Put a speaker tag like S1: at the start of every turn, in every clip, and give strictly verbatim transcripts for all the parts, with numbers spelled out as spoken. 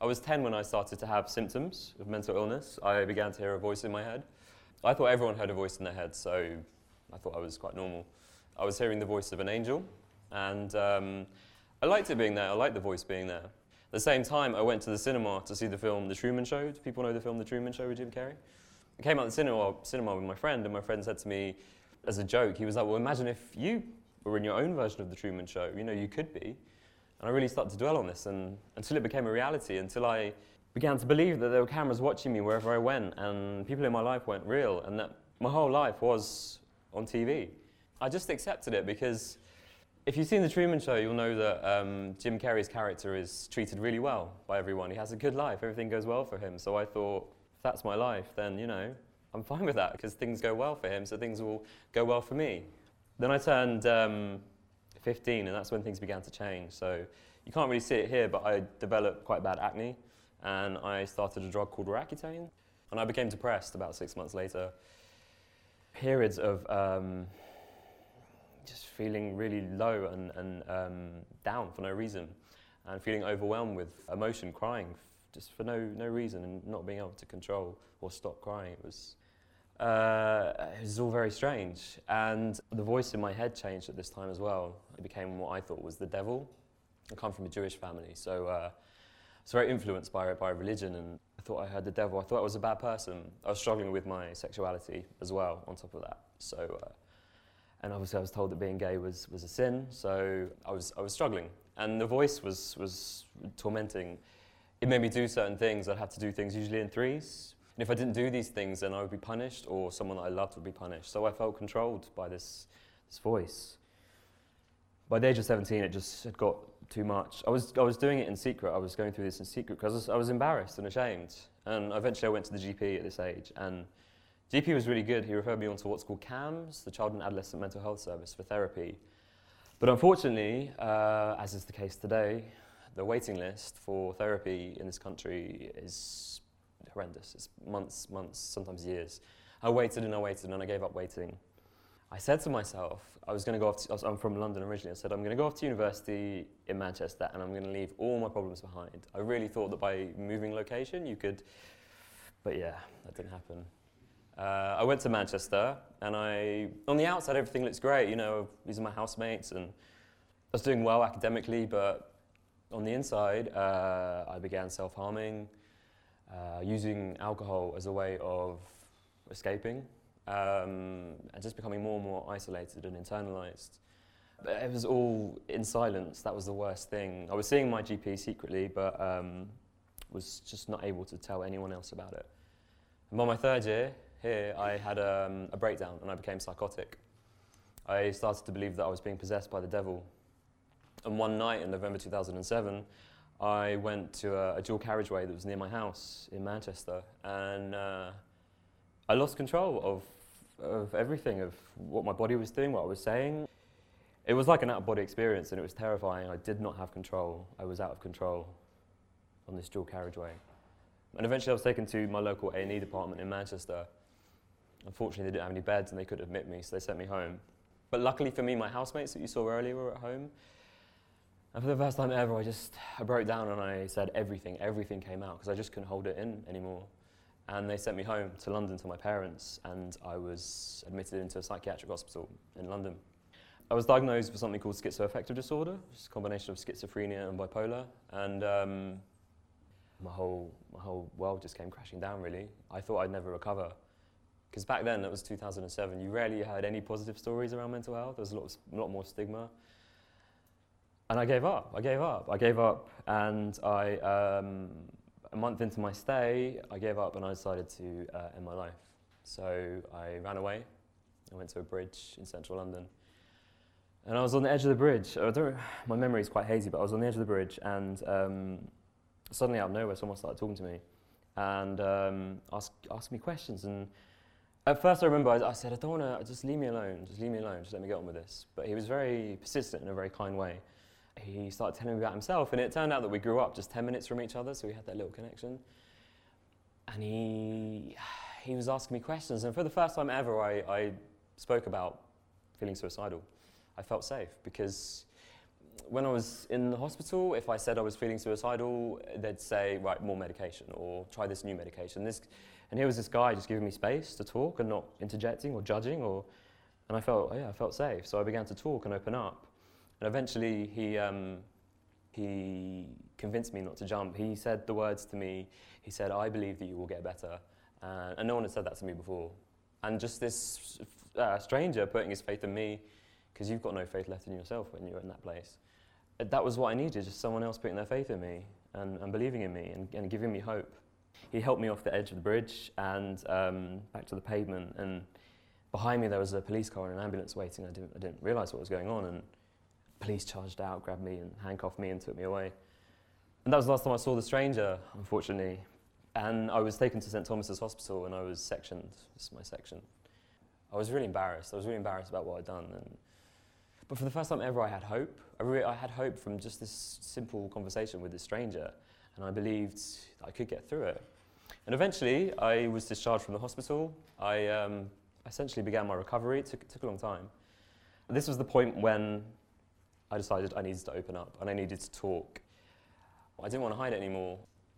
S1: was ten when I started to have symptoms of mental illness. I began to hear a voice in my head. I thought everyone heard a voice in their head, so I thought I was quite normal. I was hearing the voice of an angel, and um, I liked it being there. I liked the voice being there. At the same time, I went to the cinema to see the film The Truman Show. Do people know the film The Truman Show with Jim Carrey? I came out of the cinema, cinema with my friend, and my friend said to me, as a joke, he was like, well, imagine if you were in your own version of The Truman Show. You know, you could be. And I really started to dwell on this and, until it became a reality, until I began to believe that there were cameras watching me wherever I went, and people in my life weren't real, and that my whole life was on T V. I just accepted it because if you've seen The Truman Show, you'll know that um, Jim Carrey's character is treated really well by everyone. He has a good life, everything goes well for him. So I thought, if that's my life, then, you know, I'm fine with that because things go well for him, so things will go well for me. Then I turned um, fifteen, and that's when things began to change. So you can't really see it here, but I developed quite bad acne, and I started a drug called Roaccutane, and I became depressed about six months later. Periods of um, just feeling really low and, and um, down for no reason, and feeling overwhelmed with emotion, crying just for no no reason, and not being able to control or stop crying. It was uh, it was all very strange, and the voice in my head changed at this time as well. It became what I thought was the devil. I come from a Jewish family, so uh, I was very influenced by by religion, and I thought I heard the devil. I thought I was a bad person. I was struggling with my sexuality as well, on top of that. So, uh, and obviously I was told that being gay was was a sin. So I was I was struggling, and the voice was was tormenting. It made me do certain things. I'd have to do things usually in threes. And if I didn't do these things, then I would be punished, or someone that I loved would be punished. So I felt controlled by this, this voice. By the age of seventeen, it just had got too much. I was I was doing it in secret. I was going through this in secret because I was, I was embarrassed and ashamed. And eventually I went to the G P at this age. And G P was really good. He referred me on to what's called CAMS, the Child and Adolescent Mental Health Service, for therapy. But unfortunately, uh, as is the case today, the waiting list for therapy in this country is horrendous. It's months, months, sometimes years. I waited and I waited and I gave up waiting. I said to myself, I was going to go off to, I was, I'm from London originally, I said I'm going to go off to university in Manchester and I'm going to leave all my problems behind. I really thought that by moving location you could, but yeah, that didn't happen. Uh, I went to Manchester and I, on the outside everything looks great, you know, these are my housemates and I was doing well academically, but on the inside uh, I began self-harming, uh, using alcohol as a way of escaping. Um, and just becoming more and more isolated and internalized. But it was all in silence. That was the worst thing. I was seeing my G P secretly, but um, was just not able to tell anyone else about it. And by my third year here, I had um, a breakdown and I became psychotic. I started to believe that I was being possessed by the devil. And one night in November two thousand seven, I went to a, a dual carriageway that was near my house in Manchester, and uh, I lost control of of everything, of what my body was doing, what I was saying. It was like an out-of-body experience and it was terrifying. I did not have control. I was out of control on this dual carriageway. And eventually I was taken to my local A and E department in Manchester. Unfortunately they didn't have any beds and they couldn't admit me, so they sent me home. But luckily for me, my housemates that you saw earlier were at home. And for the first time ever, I just I broke down and I said everything, everything came out because I just couldn't hold it in anymore. And they sent me home to London to my parents, and I was admitted into a psychiatric hospital in London. I was diagnosed with something called schizoaffective disorder, which is a combination of schizophrenia and bipolar, and um, my whole my whole world just came crashing down, really. I thought I'd never recover. Because back then, that was two thousand seven, you rarely heard any positive stories around mental health. There was a lot, of, a lot more stigma. And I gave up, I gave up, I gave up, and I, um, a month into my stay, I gave up and I decided to uh, end my life. So I ran away. I went to a bridge in central London. And I was on the edge of the bridge. I don't, my memory is quite hazy, but I was on the edge of the bridge and um, suddenly out of nowhere someone started talking to me and um, asked, asked me questions. And at first I remember I, I said, I don't want to, just leave me alone, just leave me alone, just let me get on with this. But he was very persistent in a very kind way. He started telling me about himself, and it turned out that we grew up just ten minutes from each other, so we had that little connection. And he he was asking me questions, and for the first time ever, I, I spoke about feeling suicidal. I felt safe, because when I was in the hospital, if I said I was feeling suicidal, they'd say, right, more medication, or try this new medication. This, and here was this guy just giving me space to talk and not interjecting or judging, or, and I felt, oh yeah, I felt safe. So I began to talk and open up. And eventually he, um, he convinced me not to jump. He said the words to me, he said, I believe that you will get better. Uh, and no one had said that to me before. And just this uh, stranger putting his faith in me, because you've got no faith left in yourself when you're in that place. That was what I needed, just someone else putting their faith in me and, and believing in me and, and giving me hope. He helped me off the edge of the bridge and um, back to the pavement, and behind me there was a police car and an ambulance waiting. I didn't, I didn't realise what was going on, and police charged out, grabbed me and handcuffed me and took me away. And that was the last time I saw the stranger, unfortunately. And I was taken to Saint Thomas's Hospital and I was sectioned. This is my section. I was really embarrassed. I was really embarrassed about what I'd done. And, but for the first time ever, I had hope. I, re I had hope from just this simple conversation with this stranger, and I believed that I could get through it. And eventually, I was discharged from the hospital. I um, essentially began my recovery. It took, it took a long time. This was the point when I decided I needed to open up and I needed to talk. I didn't want to hide it anymore.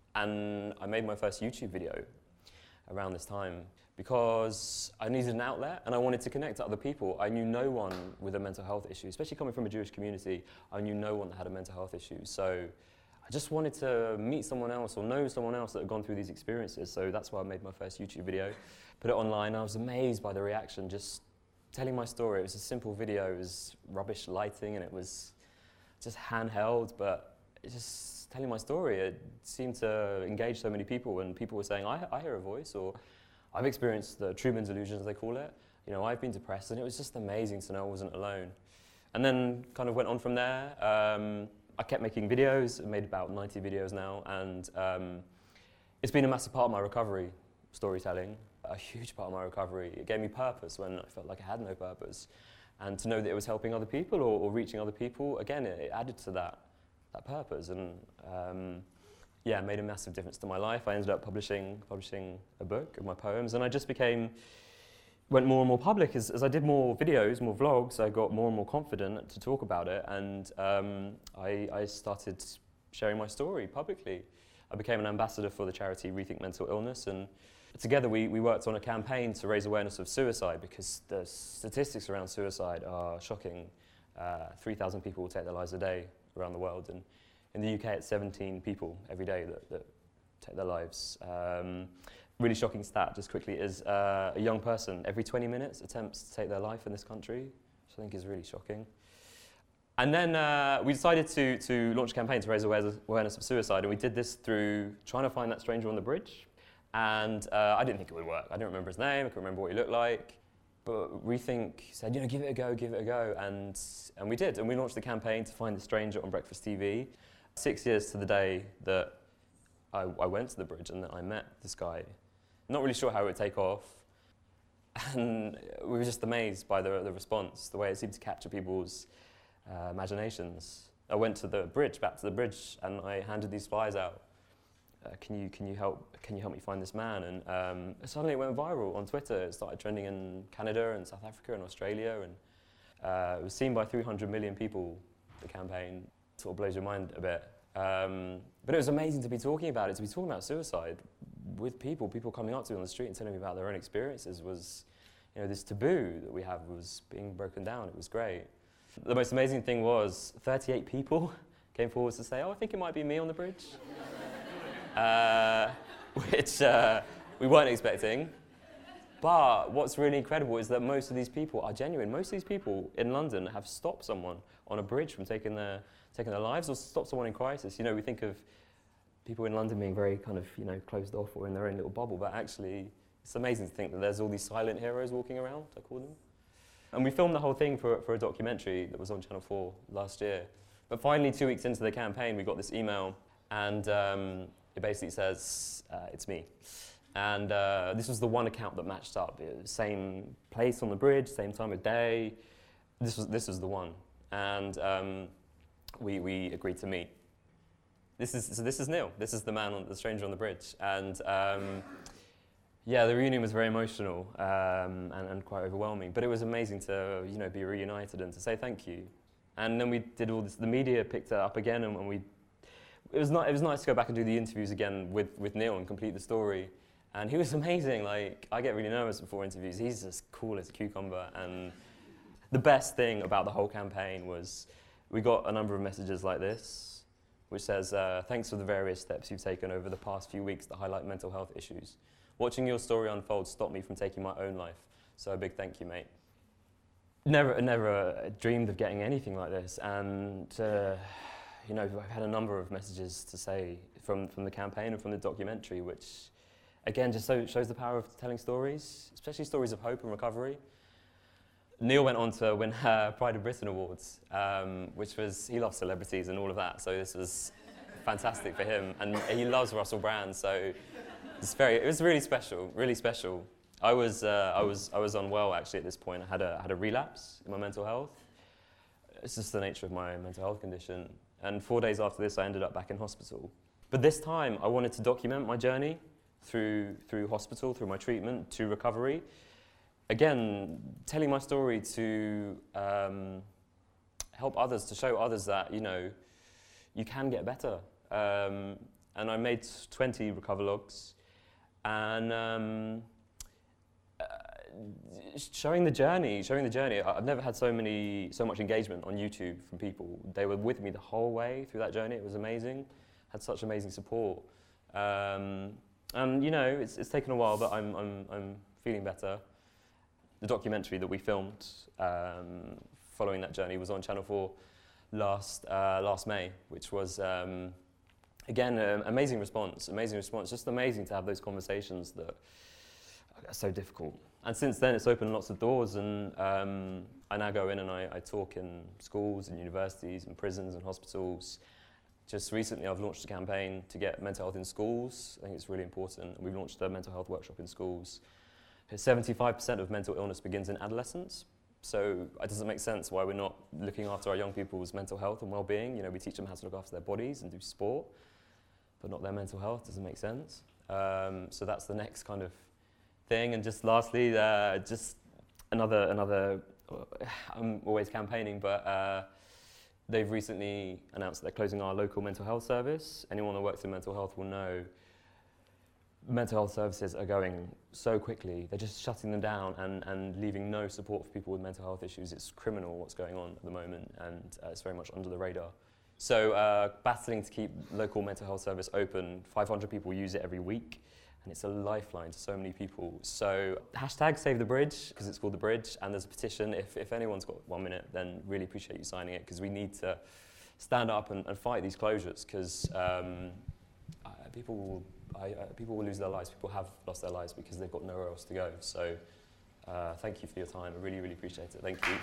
S1: And I made my first YouTube video around this time because I needed an outlet and I wanted to connect to other people. I knew no one with a mental health issue, especially coming from a Jewish community. I knew no one that had a mental health issue. So I just wanted to meet someone else or know someone else that had gone through these experiences. So that's why I made my first YouTube video, put it online. I was amazed by the reaction, just telling my story. It was a simple video. It was rubbish lighting and it was just handheld, but it just telling my story. It seemed to engage so many people, and people were saying, I, I hear a voice, or I've experienced the Truman's illusion, as they call it. You know, I've been depressed, and it was just amazing to know I wasn't alone. And then kind of went on from there. Um, I kept making videos. I made about ninety videos now, and um, it's been a massive part of my recovery, storytelling, a huge part of my recovery. It gave me purpose when I felt like I had no purpose. And to know that it was helping other people or, or reaching other people, again, it, it added to that, that purpose. And um, yeah, it made a massive difference to my life. I ended up publishing, publishing a book of my poems, and I just became, went more and more public. As, as I did more videos, more vlogs, I got more and more confident to talk about it, and um, I, I started sharing my story publicly. I became an ambassador for the charity Rethink Mental Illness, and together we, we worked on a campaign to raise awareness of suicide, because the statistics around suicide are shocking. Uh, three thousand people will take their lives a day around the world, and in the U K it's seventeen people every day that, that take their lives. Um, really shocking stat, just quickly, is uh, a young person every twenty minutes attempts to take their life in this country, which I think is really shocking. And then uh, we decided to, to launch a campaign to raise awareness of suicide, and we did this through trying to find that stranger on the bridge. And uh, I didn't think it would work. I didn't remember his name, I couldn't remember what he looked like. But Rethink said, you know, give it a go, give it a go. And, and we did, and we launched the campaign to find the stranger on Breakfast T V. Six years to the day that I, I went to the bridge and that I met this guy. Not really sure how it would take off. And we were just amazed by the, the response, the way it seemed to capture people's uh, imaginations. I went to the bridge, back to the bridge, and I handed these flyers out. Uh, can you can you help can you help me find this man? And um, suddenly it went viral on Twitter. It started trending in Canada and South Africa and Australia, and uh, it was seen by three hundred million people. The campaign sort of blows your mind a bit, um, but it was amazing to be talking about it, to be talking about suicide with people. People coming up to me on the street and telling me about their own experiences was, you know, this taboo that we have was being broken down. It was great. The most amazing thing was thirty-eight people came forward to say, "Oh, I think it might be me on the bridge." Uh, which uh, we weren't expecting. But what's really incredible is that most of these people are genuine. Most of these people in London have stopped someone on a bridge from taking their, taking their lives, or stopped someone in crisis. You know, we think of people in London being very kind of, you know, closed off or in their own little bubble, but actually it's amazing to think that there's all these silent heroes walking around, I call them. And we filmed the whole thing for, for a documentary that was on Channel four last year. But finally, two weeks into the campaign, we got this email, and um, it basically says, uh, it's me. And uh, this was the one account that matched up. It was same place on the bridge, same time of day. This was, this was the one. And um, we, we agreed to meet. This is, so this is Neil. This is the man, on, the stranger on the bridge. And um, yeah, the reunion was very emotional um, and, and quite overwhelming. But it was amazing to, you know, be reunited and to say thank you. And then we did all this, the media picked it up again, and, and we, it was not, it was nice to go back and do the interviews again with, with Neil and complete the story. And he was amazing. Like, I get really nervous before interviews. He's as cool as a cucumber. And the best thing about the whole campaign was we got a number of messages like this, which says, uh, thanks for the various steps you've taken over the past few weeks to highlight mental health issues. Watching your story unfold stopped me from taking my own life. So a big thank you, mate. Never, never dreamed of getting anything like this. And, uh, you know, I've had a number of messages to say from, from the campaign and from the documentary, which again, just so shows the power of telling stories, especially stories of hope and recovery. Neil went on to win uh, Pride of Britain Awards, um, which was, he loves celebrities and all of that, so this was fantastic for him. And he loves Russell Brand, so it's very, it was really special, really special. I was, uh, I was, I was unwell actually at this point. I had a, had a relapse in my mental health. It's just the nature of my mental health condition. And four days after this, I ended up back in hospital. But this time, I wanted to document my journey through through hospital, through my treatment, to recovery. Again, telling my story to um, help others, to show others that, you know, you can get better. Um, and I made twenty recover logs, and um, uh, showing the journey, showing the journey. I've never had so many, so much engagement on YouTube from people. They were with me the whole way through that journey. It was amazing. Had such amazing support. Um, And you know, it's, it's taken a while, but I'm, I'm, I'm feeling better. The documentary that we filmed um, following that journey was on Channel four last, uh, last May, which was, um, again, an amazing response, amazing response. Just amazing to have those conversations that are so difficult. And since then, it's opened lots of doors, and um, I now go in and I, I talk in schools and universities and prisons and hospitals. Just recently, I've launched a campaign to get mental health in schools. I think it's really important. We've launched a mental health workshop in schools. seventy-five percent of mental illness begins in adolescence. So it doesn't make sense why we're not looking after our young people's mental health and well-being. You know, we teach them how to look after their bodies and do sport, but not their mental health. Doesn't make sense. Um, so that's the next kind of thing. And just lastly, uh, just another, another, I'm always campaigning, but uh, they've recently announced that they're closing our local mental health service. Anyone that works in mental health will know mental health services are going so quickly. They're just shutting them down and, and leaving no support for people with mental health issues. It's criminal what's going on at the moment, and uh, it's very much under the radar. So uh, battling to keep local mental health service open, five hundred people use it every week, and it's a lifeline to so many people. So hashtag Save the Bridge, because it's called The Bridge, and there's a petition. If, if anyone's got one minute, then really appreciate you signing it, because we need to stand up and, and fight these closures, because um, uh, people, will, I, uh, people will lose their lives. People have lost their lives because they've got nowhere else to go. So uh, thank you for your time. I really, really appreciate it. Thank you.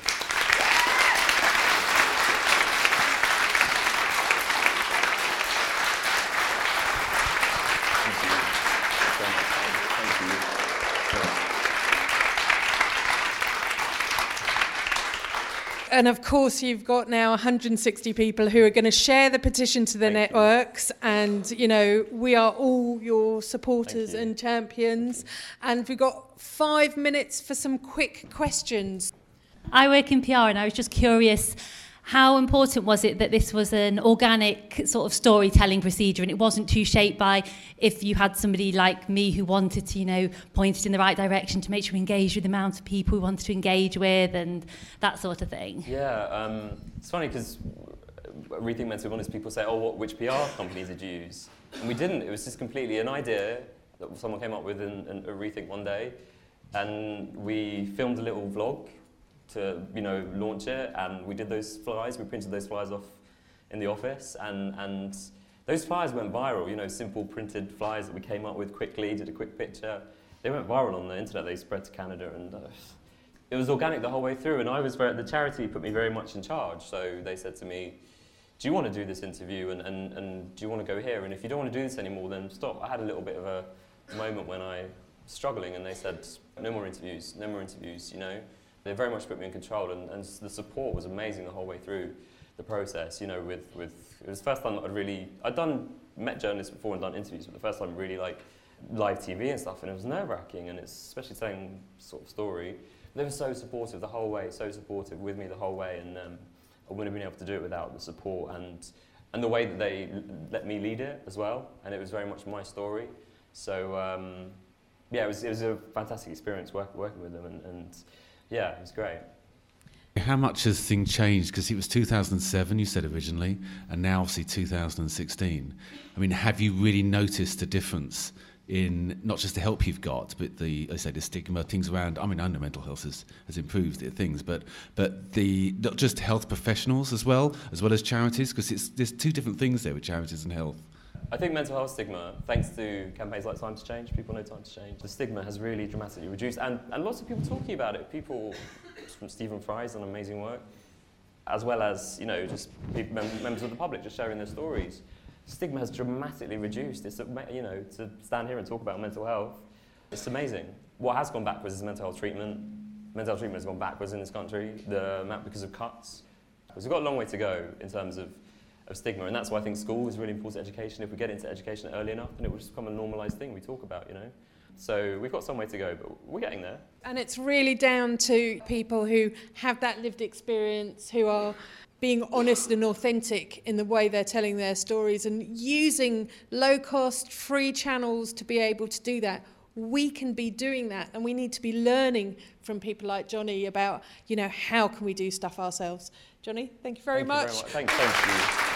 S2: And of course, you've got now one hundred sixty people who are going to share the petition to the
S1: Thank
S2: networks. You. And, you know, we are all your supporters
S1: you.
S2: and champions. And we've got five minutes for some quick questions.
S3: I work in P R, and I was just curious, how important was it that this was an organic sort of storytelling procedure, and it wasn't too shaped by if you had somebody like me who wanted to, you know, point it in the right direction to make sure we engage with the amount of people we wanted to engage with and that sort of thing?
S1: Yeah, um, it's funny because Rethink Mental Illness, people say, oh, what, which P R companies did you use? And we didn't. It was just completely an idea that someone came up with in, in a Rethink one day, and we filmed a little vlog to, you know, launch it, and we did those flyers, we printed those flyers off in the office, and, and those flyers went viral, you know, simple printed flyers that we came up with quickly, did a quick picture. They went viral on the internet, they spread to Canada, and uh, it was organic the whole way through, and I was very, the charity put me very much in charge, so they said to me, do you want to do this interview, and, and, and do you want to go here, and if you don't want to do this anymore, then stop. I had a little bit of a moment when I was struggling, and they said, no more interviews, no more interviews, you know. They very much put me in control, and, and the support was amazing the whole way through the process. You know, with, with it was the first time that I'd really, I'd done, met journalists before and done interviews, but the first time really like live T V and stuff, and it was nerve-wracking, and it's especially saying sort of story. They were so supportive the whole way, so supportive with me the whole way, and um, I wouldn't have been able to do it without the support and and the way that they l- let me lead it as well. And it was very much my story. So um, yeah, it was it was a fantastic experience work, working with them, and, and yeah, it was great.
S4: How much has things changed? Because it was two thousand seven, you said originally, and now obviously two thousand sixteen. I mean, have you really noticed a difference in not just the help you've got, but the, I say, the stigma, things around? I mean, I know mental health has, has improved things, but but the not just health professionals as well, as well as charities, because it's there's two different things there with charities and health.
S1: I think mental health stigma, thanks to campaigns like Time to Change, people know Time to Change, the stigma has really dramatically reduced, and, and lots of people talking about it. People from Stephen Fry's done amazing work, as well as, you know, just people, mem- members of the public just sharing their stories. Stigma has dramatically reduced. It's, you know, to stand here and talk about mental health, it's amazing. What has gone backwards is mental health treatment. Mental health treatment has gone backwards in this country, the amount because of cuts. Because we've got a long way to go in terms of of stigma, and that's why I think school is really important to education. If we get into education early enough, then it will just become a normalised thing we talk about, you know. So we've got some way to go, but we're getting there.
S2: And it's really down to people who have that lived experience, who are being honest and authentic in the way they're telling their stories and using low-cost, free channels to be able to do that. We can be doing that, and we need to be learning from people like Johnny about, you know, how can we do stuff ourselves. Johnny, thank you very
S1: thank
S2: much.
S1: You very much. Thank, thank you.